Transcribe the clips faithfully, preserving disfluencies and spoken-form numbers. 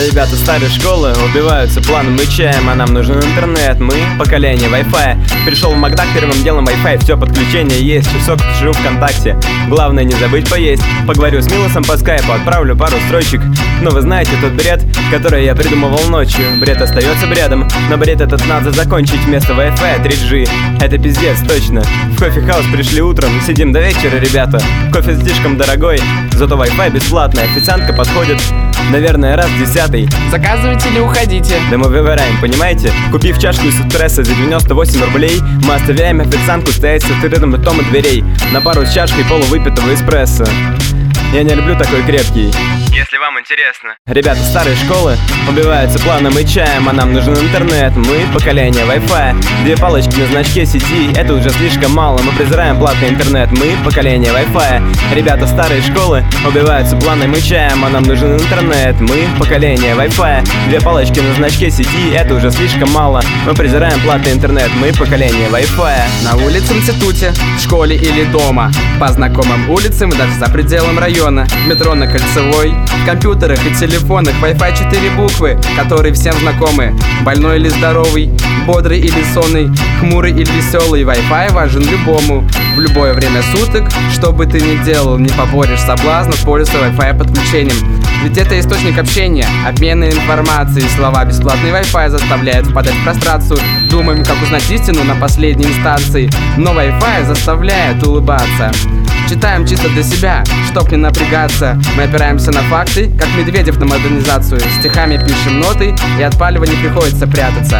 Ребята старой школы убиваются планом и чаем, а нам нужен интернет. Мы поколение Wi-Fi. Пришел в Макдак, первым делом Wi-Fi. Все подключение есть, часок живу ВКонтакте. Главное не забыть поесть. Поговорю с Милосом по скайпу, отправлю пару строчек. Но вы знаете тот бред, который я придумывал ночью. Бред остается бредом, но бред этот надо закончить. Вместо Wi-Fi три джи. Это пиздец, точно. В кофе-хаус пришли утром, сидим до вечера, ребята. Кофе слишком дорогой, зато Wi-Fi бесплатный. Официантка подходит, наверное, раз десятый. Заказывайте или уходите. Да мы выбираем, понимаете? Купив чашку эспрессо за девяносто восемь рублей, мы оставляем официантку стоять с открытым ртом у дверей на пару с чашкой полувыпитого эспрессо. Я не люблю такой крепкий, если вам интересно. Ребята старой школы убиваются планом и чаем, а нам нужен интернет. Мы поколение Wi-Fi. Две палочки на значке сети, это уже слишком мало. Мы презираем платный интернет. Мы поколение Wi-Fi. Ребята старой школы убиваются планом и чаем, а нам нужен интернет. Мы поколение Wi-Fi. Две палочки на значке сети, это уже слишком мало. Мы презираем платный интернет. Мы поколение Wi-Fi. На улице, в институте, в школе или дома, по знакомым улицам и даже за пределом района, в метро на Кольцевой, в компьютерах и телефонах Wi-Fi четыре буквы, которые всем знакомы. Больной или здоровый, бодрый или сонный, хмурый или веселый, Wi-Fi важен любому. В любое время суток, что бы ты ни делал, не поборешь соблазн пользоваться Wi-Fi подключением. Ведь это источник общения, обмена информацией. Слова «бесплатный Wi-Fi» заставляют впадать в прострацию. Думаем, как узнать истину на последней инстанции, но Wi-Fi заставляет улыбаться. Читаем чисто для себя, чтоб не напрягаться. Мы опираемся на факты, как Медведев на модернизацию. Стихами пишем ноты, и от палева не приходится прятаться.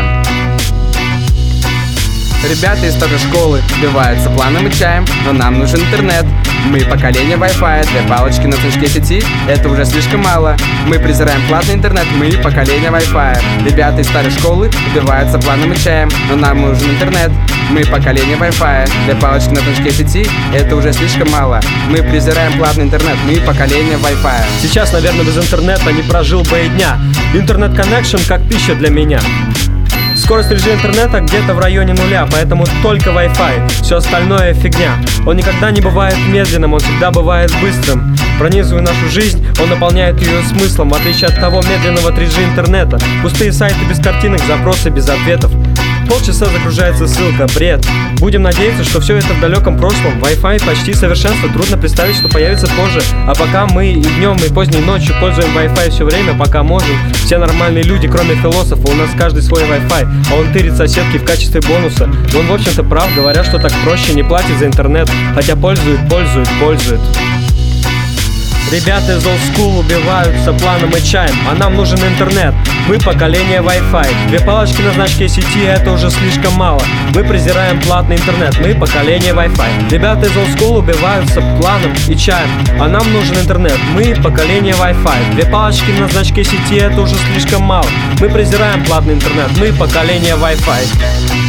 Ребята из той же школы убиваются планом и чаем, но нам нужен интернет. Мы поколение Wi-Fi, две палочки на значке сети, это уже слишком мало. Мы презираем платный интернет, мы поколение Wi-Fi. Ребята из старой школы убиваются планом и чаем, но нам нужен интернет. Мы поколение Wi-Fi, две палочки на значке сети, это уже слишком мало. Мы презираем платный интернет, мы поколение Wi-Fi. Сейчас, наверное, без интернета не прожил бы и дня. Интернет-коннекшн как пища для меня. Скорость три джи интернета где-то в районе нуля, поэтому только Wi-Fi, все остальное фигня. Он никогда не бывает медленным, он всегда бывает быстрым. Пронизывая нашу жизнь, он наполняет ее смыслом, в отличие от того медленного три джи интернета. Пустые сайты без картинок, запросы без ответов. Полчаса загружается ссылка, бред. Будем надеяться, что все это в далеком прошлом. Wi-Fi почти совершенство, трудно представить, что появится позже. А пока мы и днем, и поздней ночью пользуем Wi-Fi все время, пока можем. Все нормальные люди, кроме философа, у нас каждый свой Wi-Fi, а он тырит соседки в качестве бонуса. И он, в общем-то, прав, говоря, что так проще, не платит за интернет, хотя пользует, пользует, пользует. Ребята из Old School убиваются планом и чаем, а нам нужен интернет. Мы поколение Wi-Fi. Две палочки на значке сети, это уже слишком мало. Мы презираем платный интернет. Мы поколение Wi-Fi. Ребята из Old School убиваются планом и чаем, а нам нужен интернет. Мы поколение Wi-Fi. Две палочки на значке сети, это уже слишком мало. Мы презираем платный интернет. Мы поколение Wi-Fi.